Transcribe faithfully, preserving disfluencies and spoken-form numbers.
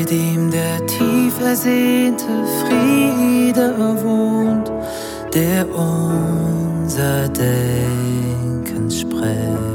dem der tief ersehnte Friede wohnt, der unser Denken sprengt.